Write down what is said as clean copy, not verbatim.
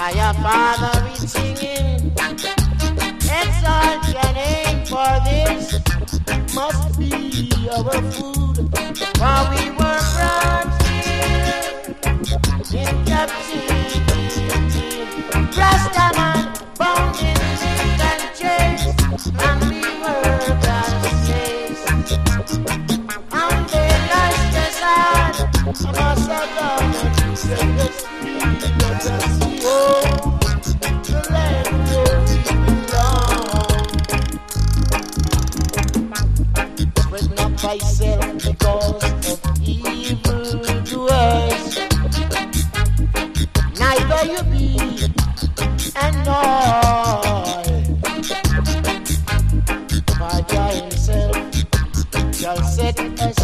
Our Father is singing, exalt your name, for this must be our food. For we were brought here in captivity, Rastaman bound in zinc and chains, and we were God's slaves. And they lashed us out, and us alone, and set us free, let us see home, the land where we belong. Spread not thyself because of evil doers, neither you be annoyed, for Jah himself shall set us